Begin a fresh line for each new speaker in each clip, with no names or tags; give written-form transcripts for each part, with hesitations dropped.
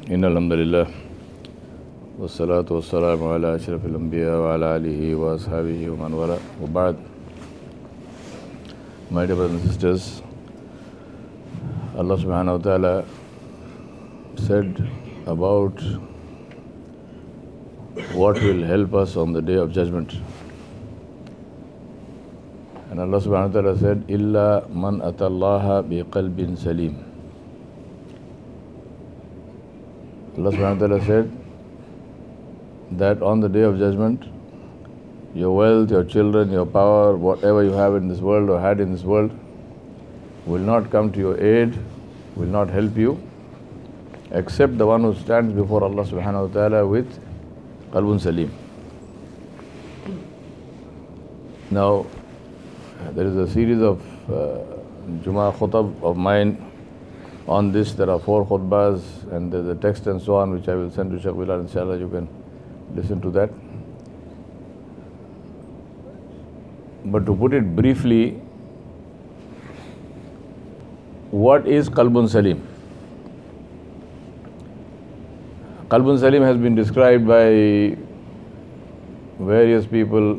إن الحمد لله والصلاة والسلام على أشرف الأنبياء وعلى آله وأصحابه ومن والاه وبعد. My dear brothers and sisters, Allah subhanahu wa ta'ala said about what will help us on the day of judgment. And Allah subhanahu wa ta'ala said, إِلَّا مَنْ أَتَى اللَّهَ بِقَلْبٍ سَلِيمٍ. Allah subhanahu wa ta'ala said that on the day of judgment, your wealth, your children, your power, whatever you have in this world or had in this world will not come to your aid, will not help you, except the one who stands before Allah subhanahu wa ta'ala with qalbun salim. Now, there is a series of Jummah khutab of mine on this. There are 4 khutbahs and there's a text and so on which I will send to Shaykh Bilal, inshallah you can listen to that. But to put it briefly, what is Qalbun Salim? Qalbun Salim has been described by various people.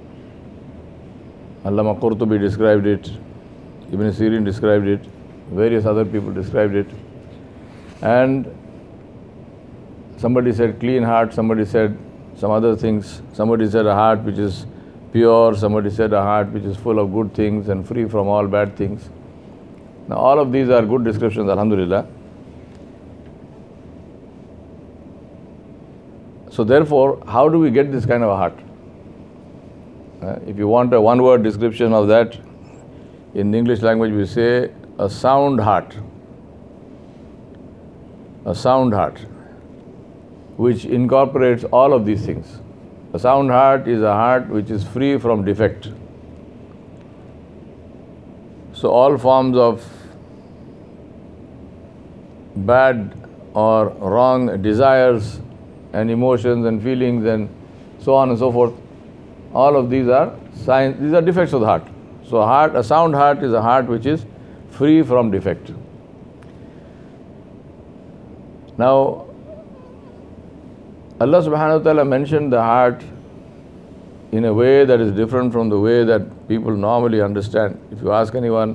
Allama Qurtubi described it, Ibn Sirin described it, various other people described it. And somebody said clean heart, somebody said some other things, somebody said a heart which is pure, somebody said a heart which is full of good things and free from all bad things. Now all of these are good descriptions, alhamdulillah. So therefore, how do we get this kind of a heart? If you want a one-word description of that, in the English language we say a sound heart. A sound heart, which incorporates all of these things. A sound heart is a heart which is free from defect. So all forms of bad or wrong desires and emotions and feelings and so on and so forth, all of these are signs, these are defects of the heart. So a sound heart is a heart which is free from defect. Now, Allah subhanahu wa ta'ala mentioned the heart in a way that is different from the way that people normally understand. If you ask anyone,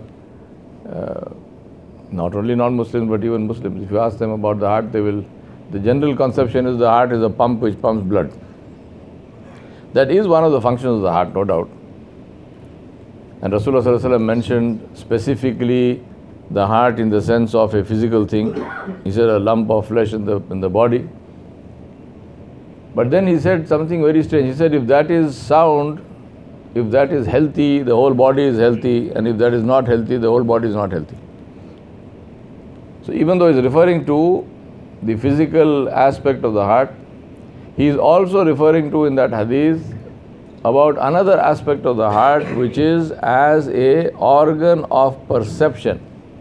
not only non-Muslims but even Muslims, if you ask them about the heart, the general conception is the heart is a pump which pumps blood. That is one of the functions of the heart, no doubt. And Rasulullah sallallahu alaihi wasallam mentioned specifically the heart in the sense of a physical thing. He said a lump of flesh in the body. But then he said something very strange. He said if that is sound, if that is healthy, the whole body is healthy, and if that is not healthy, the whole body is not healthy. So even though he's referring to the physical aspect of the heart, he is also referring to in that hadith about another aspect of the heart which is as a organ of perception.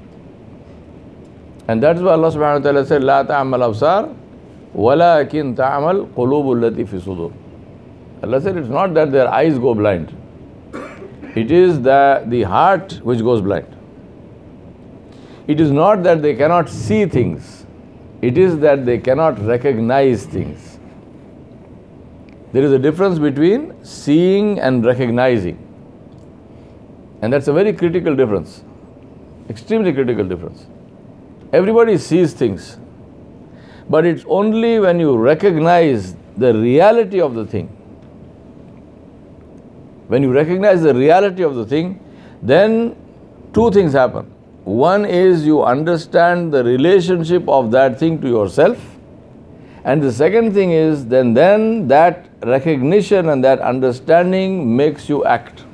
And that's why Allah subhanahu wa ta'ala said, لا تعمل أبصار ولكن تعمل قلوب التي في صدور. Allah said it's not that their eyes go blind. It is the heart which goes blind. It is not that they cannot see things. It is that they cannot recognize things. There is a difference between seeing and recognizing. And that's a very critical difference. Extremely critical difference. Everybody sees things. But it's only when you recognize the reality of the thing. When you recognize the reality of the thing, then 2 things happen. One is you understand the relationship of that thing to yourself. And the second thing is then that recognition and that understanding makes you act.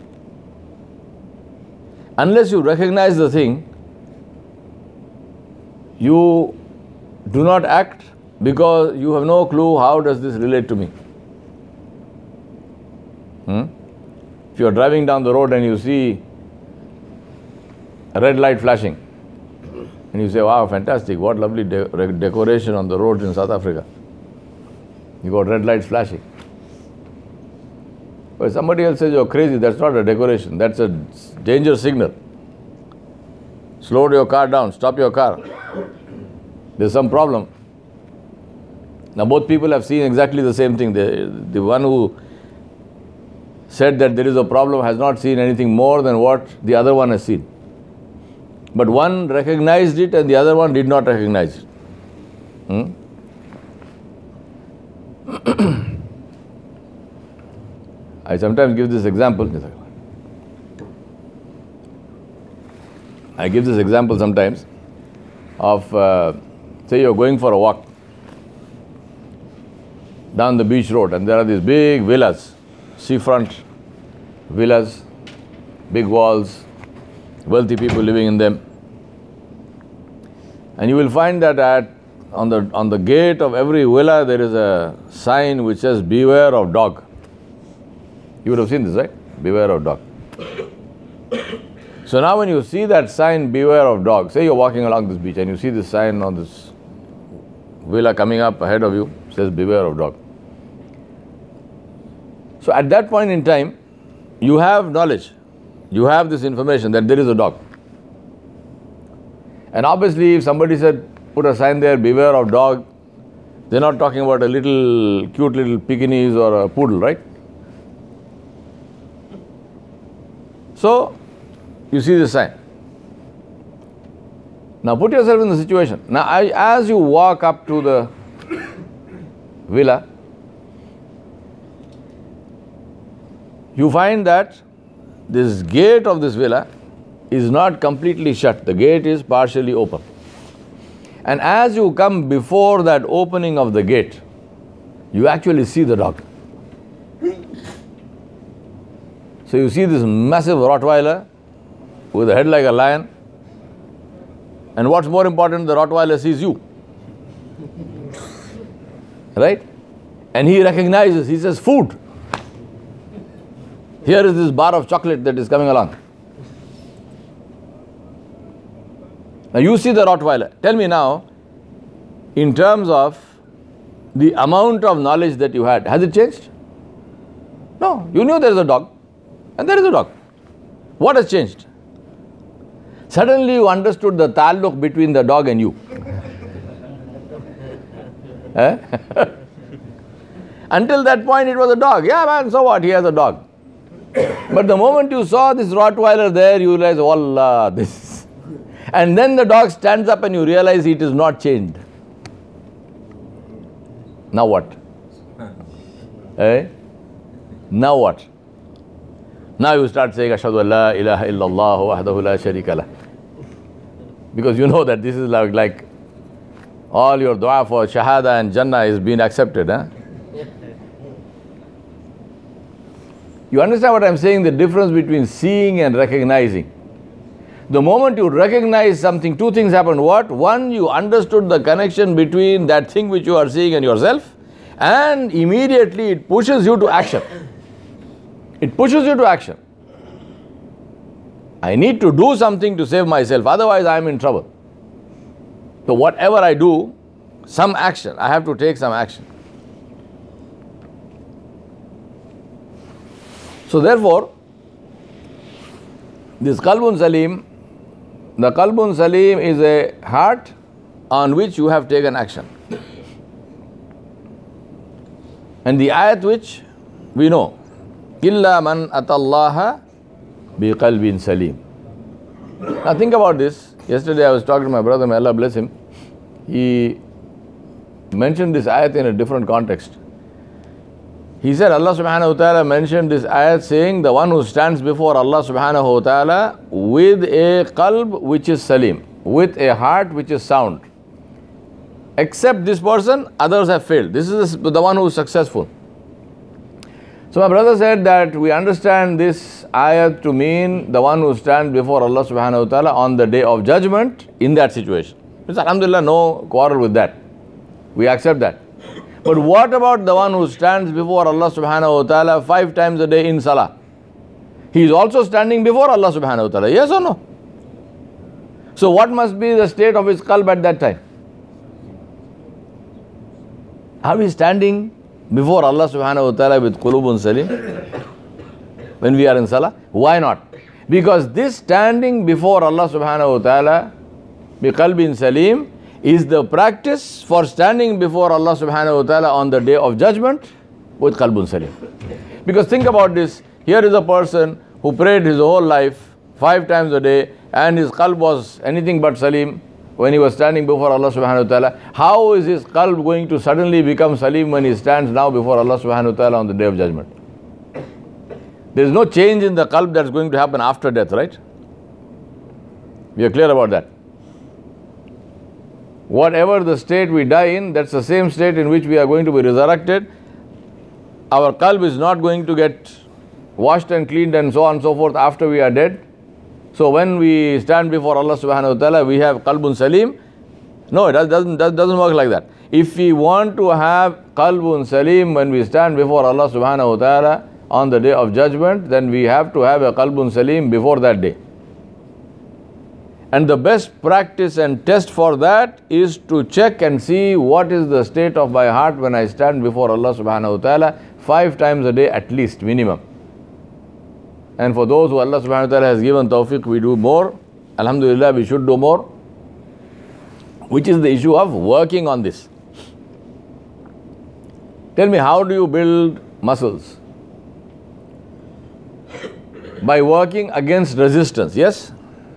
Unless you recognize the thing, you do not act because you have no clue how does this relate to me. If you are driving down the road and you see a red light flashing and you say, wow, fantastic, what lovely decoration on the roads in South Africa. You got red lights flashing. But somebody else says you're crazy, that's not a decoration, that's a danger signal. Slow your car down, stop your car. There's some problem. Now both people have seen exactly the same thing. The one who said that there is a problem has not seen anything more than what the other one has seen. But one recognized it and the other one did not recognize it. I sometimes give this example. I give this example sometimes of, say you're going for a walk down the beach road and there are these big villas, seafront villas, big walls, wealthy people living in them. And you will find that on the gate of every villa there is a sign which says, "Beware of dog." You would have seen this, right? Beware of dog. So now when you see that sign, "Beware of dog," say you're walking along this beach and you see this sign on this villa coming up ahead of you, says, "Beware of dog." So at that point in time, you have knowledge. You have this information that there is a dog. And obviously if somebody said, put a sign there, "Beware of dog," they're not talking about a cute little Pekingese or a poodle, right? So you see this sign. Now put yourself in the situation. Now as you walk up to the villa, you find that this gate of this villa is not completely shut. The gate is partially open. And as you come before that opening of the gate, you actually see the dog. So you see this massive Rottweiler with a head like a lion. And what's more important, the Rottweiler sees you. Right? And he recognizes, he says, "Food. Here is this bar of chocolate that is coming along." Now you see the Rottweiler. Tell me now, in terms of the amount of knowledge that you had, has it changed? No. You knew there is a dog. And there is a dog. What has changed? Suddenly you understood the ta'alluq between the dog and you. Until that point it was a dog. Yeah man, so what? He has a dog. But the moment you saw this Rottweiler there, you realize, "Wallah, this." And then the dog stands up and you realize it is not chained. Now what? Now what? Now you start saying, "Ashhadu an la ilaha illallah wahdahu la sharika lah." Because you know that this is like all your dua for shahada and jannah is being accepted. You understand what I'm saying? The difference between seeing and recognizing. The moment you recognize something, two things happen. What? One, you understood the connection between that thing which you are seeing and yourself, and immediately it pushes you to action. It pushes you to action. I need to do something to save myself, otherwise I am in trouble. So whatever I do, some action, I have to take some action. So therefore, this Qalbun Salim, the Qalbun Salim is a heart on which you have taken action. And the ayat which we know, "Illa man atallaha bi qalbin salim." Now think about this. Yesterday I was talking to my brother, may Allah bless him. He mentioned this ayat in a different context. He said Allah subhanahu wa ta'ala mentioned this ayat saying, the one who stands before Allah subhanahu wa ta'ala with a qalb which is salim, with a heart which is sound. Except this person, others have failed. This is the one who is successful. So my brother said that we understand this ayat to mean the one who stands before Allah subhanahu wa ta'ala on the day of judgment in that situation. It's alhamdulillah, no quarrel with that. We accept that. But what about the one who stands before Allah subhanahu wa ta'ala 5 times a day in salah? He is also standing before Allah subhanahu wa ta'ala, yes or no? So what must be the state of his qalb at that time? Are we standing before Allah subhanahu wa ta'ala with qulubun salim when we are in salah? Why not? Because this standing before Allah subhanahu wa ta'ala bi qalbin salim is the practice for standing before Allah subhanahu wa ta'ala on the day of judgment with qalbun salim. Because think about this, here is a person who prayed his whole life 5 times a day and his qalb was anything but salim when he was standing before Allah subhanahu wa ta'ala. How is his qalb going to suddenly become salim when he stands now before Allah subhanahu wa ta'ala on the day of judgment? There is no change in the qalb that's going to happen after death, right? We are clear about that. Whatever the state we die in, that's the same state in which we are going to be resurrected. Our qalb is not going to get washed and cleaned and so on and so forth after we are dead. So when we stand before Allah subhanahu wa ta'ala, we have qalbun salim. No, it doesn't work like that. If we want to have qalbun salim when we stand before Allah subhanahu wa ta'ala on the day of judgment, then we have to have a qalbun salim before that day. And the best practice and test for that is to check and see what is the state of my heart when I stand before Allah subhanahu wa ta'ala 5 times a day at least, minimum. And for those who Allah subhanahu wa ta'ala has given tawfiq, we do more. Alhamdulillah, we should do more. Which is the issue of working on this. Tell me, how do you build muscles? By working against resistance, yes?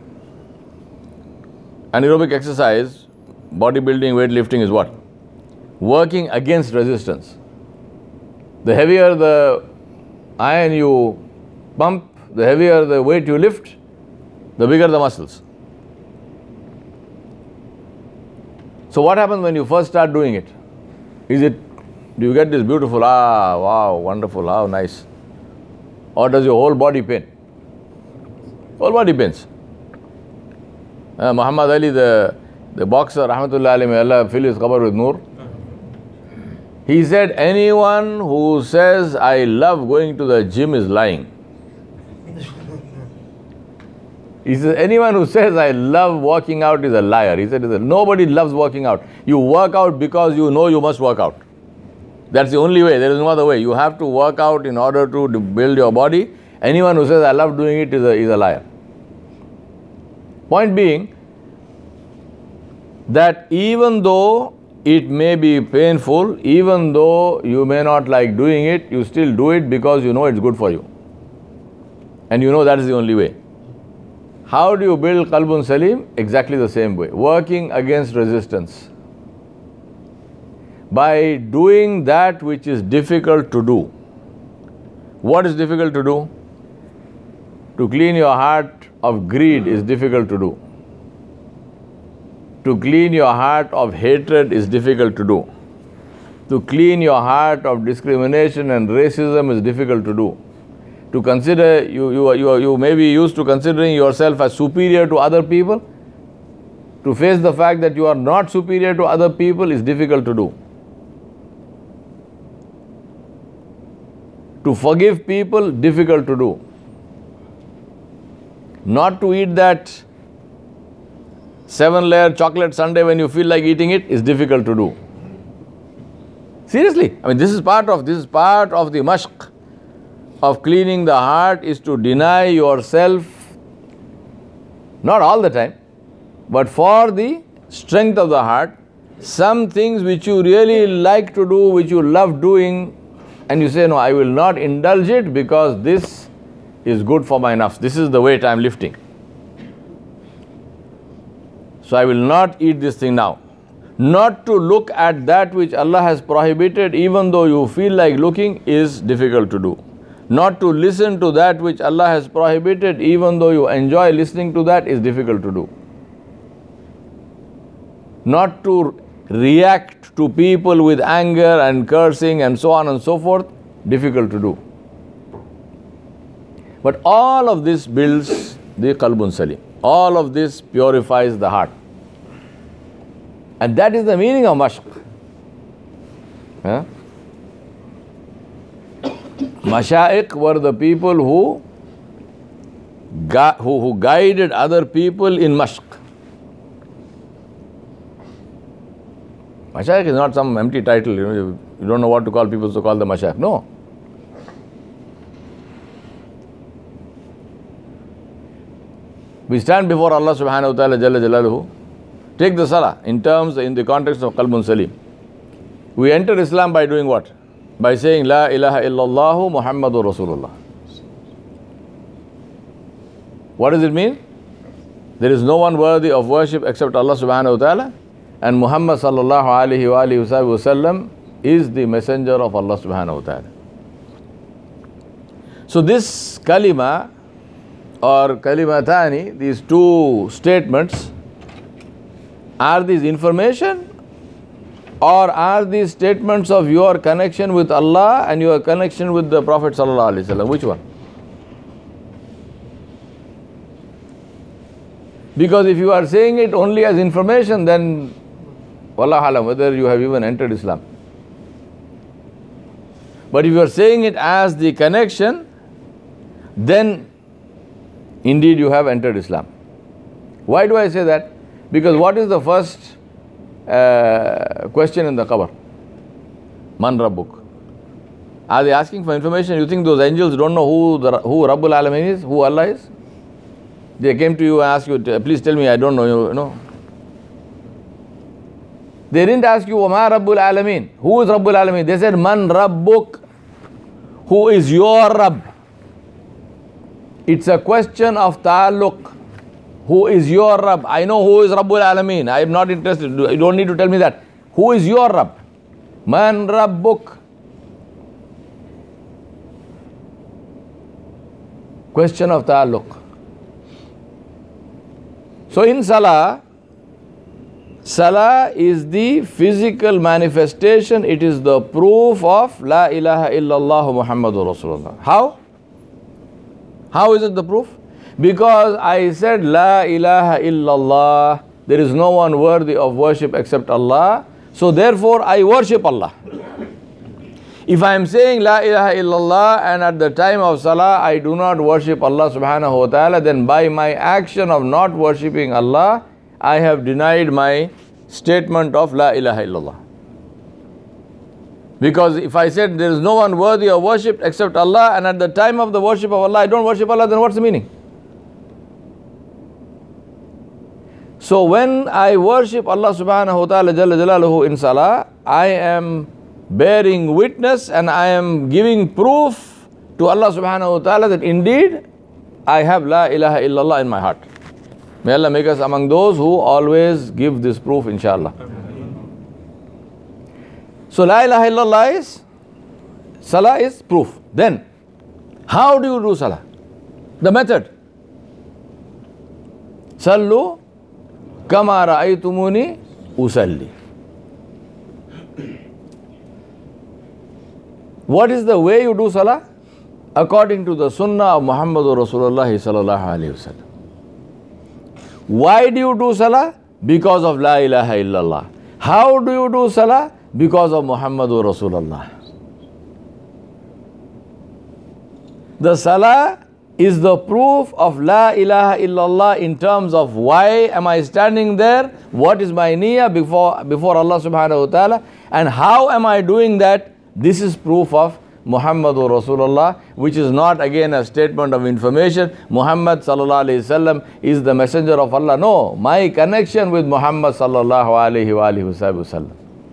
Anaerobic exercise, bodybuilding, weightlifting is what? Working against resistance. The heavier the iron you pump, the heavier the weight you lift, the bigger the muscles. So what happens when you first start doing it? Do you get this beautiful, wow, wonderful, how nice? Or does your whole body pain? Whole body pains. Muhammad Ali, the boxer, rahmatullah alayhi, may Allah fill his qabr with noor. He said, anyone who says, I love going to the gym is lying. He says, anyone who says, I love working out is a liar. He said, nobody loves working out. You work out because you know you must work out. That's the only way. There is no other way. You have to work out in order to build your body. Anyone who says, I love doing it is a liar. Point being that even though it may be painful, even though you may not like doing it, you still do it because you know it's good for you. And you know that is the only way. How do you build qalbun salim? Exactly the same way. Working against resistance. By doing that which is difficult to do. What is difficult to do? To clean your heart of greed is difficult to do. To clean your heart of hatred is difficult to do. To clean your heart of discrimination and racism is difficult to do. To consider, you may be used to considering yourself as superior to other people. To face the fact that you are not superior to other people is difficult to do. To forgive people, difficult to do. Not to eat that 7-layer chocolate sundae when you feel like eating it is difficult to do. Seriously, I mean, this is part of the mashq of cleaning the heart, is to deny yourself, not all the time, but for the strength of the heart, some things which you really like to do, which you love doing, and you say, no, I will not indulge it because this is good for my nafs. This is the weight I am lifting. So I will not eat this thing now. Not to look at that which Allah has prohibited, even though you feel like looking, is difficult to do. Not to listen to that which Allah has prohibited, even though you enjoy listening to that, is difficult to do. Not to react to people with anger and cursing and so on and so forth, difficult to do. But all of this builds the qalbun salim. All of this purifies the heart. And that is the meaning of mashq. Mashaiq were the people who guided other people in mashq. Mashaiq is not some empty title, you don't know what to call people, so call them mashaiq. No. We stand before Allah subhanahu wa ta'ala Jalla Jalaluhu Take the salah in the context of Qalbun Salim. We enter Islam by doing what? By saying La ilaha illallah Muhammadur Rasulullah. What does it mean? There is no one worthy of worship except Allah subhanahu wa ta'ala, and Muhammad sallallahu alayhi wa alihi wa sallam is the messenger of Allah subhanahu wa ta'ala. So this kalima or kalimatani, these two statements, are these information or are these statements of your connection with Allah and your connection with the Prophet sallallahu alaihi wasallam? Which one? Because if you are saying it only as information, then wallahu alam whether you have even entered Islam. But if you are saying it as the connection, then indeed you have entered Islam. Why do I say that? Because what is the first question in the qabr? Man Rabbuk. Are they asking for information? You think those angels don't know who Rabbul Alamin is, who Allah is? They came to you and asked you, please tell me, I don't know, you know. They didn't ask you, Ma Rabbul Alamin. Who is Rabbul Alamin? They said, Man Rabbuk. Who is your Rabb? It's a question of ta'alluq. Who is your Rabb? I know who is Rabbul Alamin. I am not interested. You don't need to tell me that. Who is your Rabb? Man Rabbuk. Question of ta'alluq. So in Salah is the physical manifestation. It is the proof of La ilaha illallah Muhammadur Rasulullah. How? How is it the proof? Because I said La ilaha illallah, there is no one worthy of worship except Allah. So therefore I worship Allah. If I am saying La ilaha illallah and at the time of Salah I do not worship Allah subhanahu wa ta'ala, then by my action of not worshipping Allah, I have denied my statement of La ilaha illallah. Because if I said there is no one worthy of worship except Allah, and at the time of the worship of Allah I don't worship Allah, then what's the meaning? So when I worship Allah subhanahu wa ta'ala jalla jalaluhu in Salah, I am bearing witness and I am giving proof to Allah subhanahu wa ta'ala that indeed I have La ilaha illallah in my heart. May Allah make us among those who always give this proof, inshallah. So La ilaha illallah is, Salah is proof. Then, how do you do Salah? The method. Sallu kama ra'aytumuni usalli. What is the way you do Salah? According to the Sunnah of Muhammadur Rasulullah sallallahu alayhi wa sallam. Why do you do Salah? Because of La ilaha illallah. How do you do Salah? Because of Muhammadur Rasulullah. The Salah is the proof of La ilaha illallah in terms of why am I standing there, what is my niyyah before Allah subhanahu wa ta'ala, and how am I doing that. This is proof of Muhammadur Rasulullah, which is not again a statement of information. Muhammad sallallahu alayhi wasallam is the messenger of Allah. No, my connection with Muhammad sallallahu alayhi wa sallam.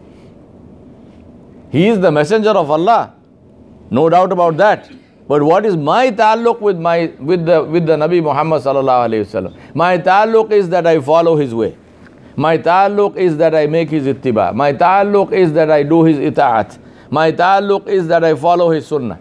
He is the messenger of Allah, no doubt about that. But what is my ta'alluq with the Nabi Muhammad sallallahu alayhi wasallam? My ta'alluq is that I follow his way. My ta'alluq is that I make his ittiba. My ta'alluq is that I do his ita'at. My ta'alluq is that I follow his sunnah.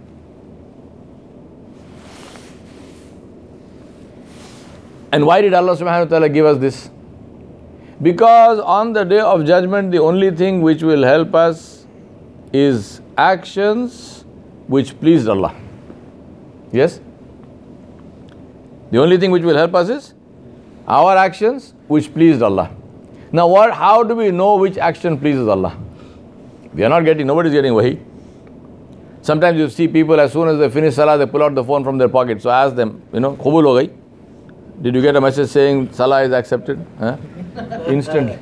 And why did Allah subhanahu wa ta'ala give us this? Because on the day of judgment, the only thing which will help us is actions which pleased Allah. Yes? The only thing which will help us is our actions which pleased Allah. Now how do we know which action pleases Allah? We are not getting, nobody is getting wahi. Sometimes you see people, as soon as they finish Salah, they pull out the phone from their pocket. So ask them, Qubul ho gayi? Did you get a message saying Salah is accepted? Huh? Instantly.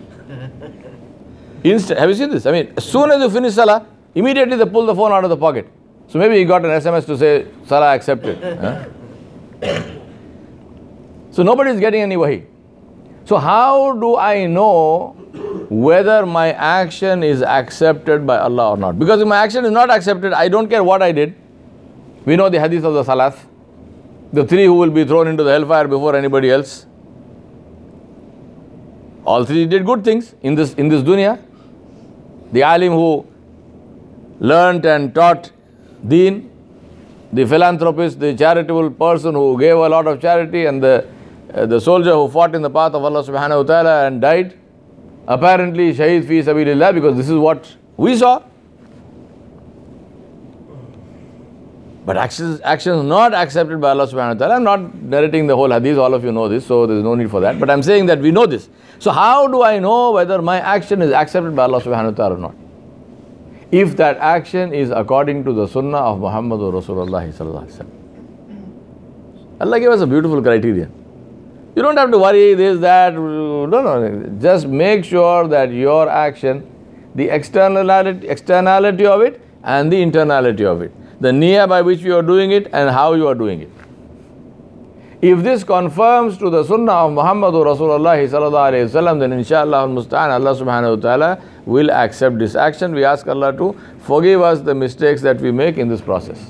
Have you seen this? I mean, as soon as you finish Salah, immediately they pull the phone out of the pocket. So maybe he got an SMS to say Salah accepted. Huh? So nobody is getting any wahi. So how do I know whether my action is accepted by Allah or not? Because if my action is not accepted, I don't care what I did. We know the hadith of the Salaf, the three who will be thrown into the hellfire before anybody else. All three did good things in this dunya. The alim who learnt and taught deen, the philanthropist, the charitable person who gave a lot of charity, and the soldier who fought in the path of Allah subhanahu wa ta'ala and died, apparently shaheed fi sabilillah, because this is what we saw. But actions not accepted by Allah subhanahu wa ta'ala. I'm not narrating the whole hadith, all of you know this, so there's no need for that. But I'm saying that we know this. So how do I know whether my action is accepted by Allah subhanahu wa ta'ala or not? If that action is according to the sunnah of Muhammadur Rasulullah sallallahu alaihi wasallam. Allah gave us a beautiful criterion. You don't have to worry this, that, no. Just make sure that your action, the externality of it and the internality of it, the niyyah by which you are doing it and how you are doing it. If this confirms to the sunnah of Muhammadur Rasulullah sallallahu alaihi wasallam, then inshallah al-musta'an, Allah subhanahu wa ta'ala will accept this action. We ask Allah to forgive us the mistakes that we make in this process.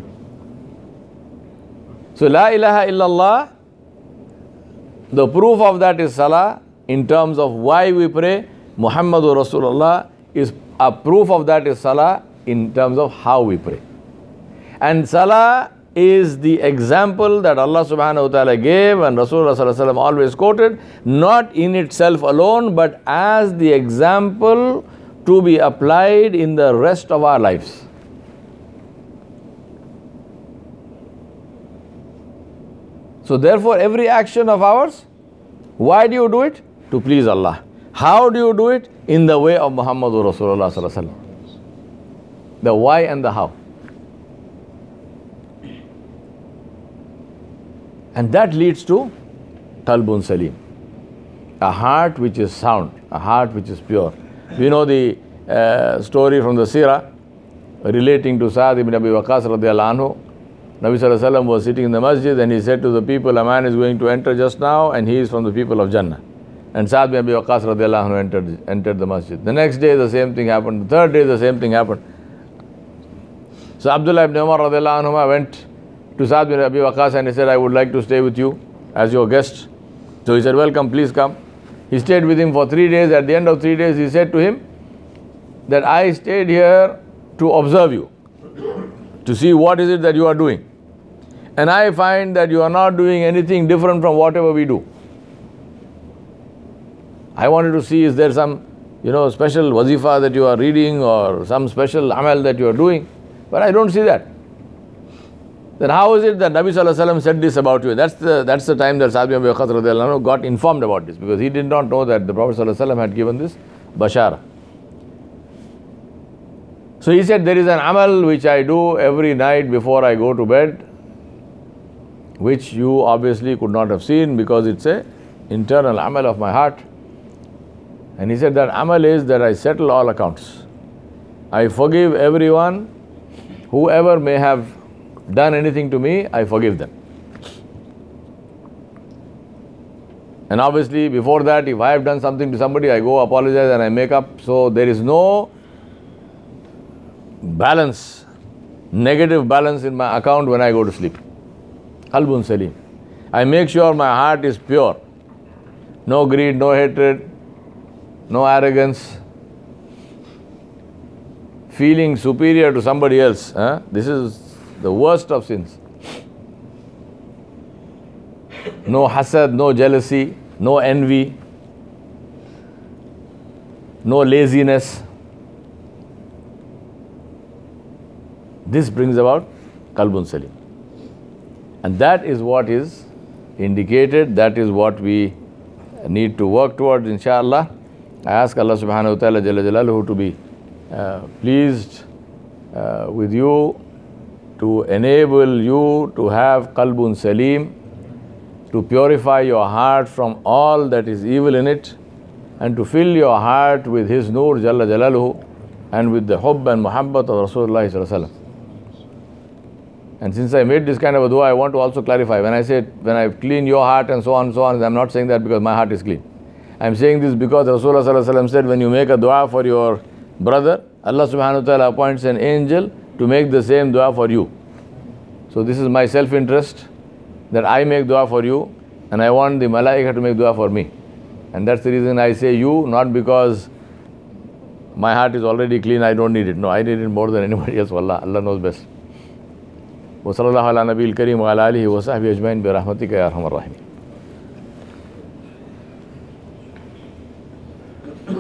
So La ilaha illallah, the proof of that is Salah. In terms of why we pray, Muhammadur Rasulullah is a proof of that is Salah in terms of how we pray. And Salah is the example that Allah subhanahu wa ta'ala gave and Rasulullah sallallahu alaihi wasallam always quoted, not in itself alone, but as the example to be applied in the rest of our lives. So therefore, every action of ours, why do you do it? To please Allah. How do you do it? In the way of Muhammadur Rasulullah sallallahu alaihi wasallam. The why and the how. And that leads to Qalbun Salim, a heart which is sound, a heart which is pure. We know the story from the Sirah relating to Sa'd ibn Abi Waqqas radiyallahu anhu. Nabi sallallahu alaihi wasallam was sitting in the masjid and he said to the people, a man is going to enter just now and he is from the people of Jannah. And Sa'd ibn Abi Waqqas radiyallahu anhu entered the masjid. The next day the same thing happened. The third day the same thing happened. So Abdullah ibn Umar radiyallahu anhu went to Sa'd bin Abi Waqqas and he said, I would like to stay with you as your guest. So he said, welcome, please come. He stayed with him for 3 days. At the end of 3 days, he said to him that I stayed here to observe you, to see what is it that you are doing. And I find that you are not doing anything different from whatever we do. I wanted to see, is there some, special wazifa that you are reading or some special amal that you are doing? But I don't see that. Then how is it that Nabi sallallahu alaihi wasallam said this about you? That's the time that Sa'd bin Abi Waqqas radiyallahu anhu got informed about this, because he did not know that the Prophet sallallahu alaihi wasallam had given this bashara. So he said, there is an amal which I do every night before I go to bed, which you obviously could not have seen because it's a internal amal of my heart. And he said that amal is that I settle all accounts. I forgive everyone, whoever may have done anything to me, I forgive them. And obviously before that, if I have done something to somebody, I go apologize and I make up. So there is no balance, negative balance in my account when I go to sleep. Qalbun Salim. I make sure my heart is pure. No greed, no hatred, no arrogance, feeling superior to somebody else. This is the worst of sins. No hasad, no jealousy, no envy, no laziness. This brings about Qalbun Salim. And that is what is indicated, that is what we need to work towards, inshallah. I ask Allah subhanahu wa ta'ala Jalla Jalaluhu to be pleased with you, to enable you to have Qalbun Salim, to purify your heart from all that is evil in it, and to fill your heart with His Noor Jalla Jalaluhu and with the hubb and muhabbat of Rasulullah sallallahu alaihi wasallam. And since I made this kind of a dua, I want to also clarify. When I say, when I clean your heart and so on, I'm not saying that because my heart is clean. I'm saying this because Rasulullah sallallahu alaihi wasallam said, when you make a dua for your brother, Allah subhanahu wa ta'ala appoints an angel to make the same dua for you. So this is my self-interest, that I make dua for you, and I want the malaika to make dua for me. And that's the reason I say you, not because my heart is already clean, I don't need it. No, I need it more than anybody else. Wallah, Allah knows best. وصلى الله على نبي الكريم وعلى آله وصحبه أجمعين برحمتك يا أرحم الراحمين.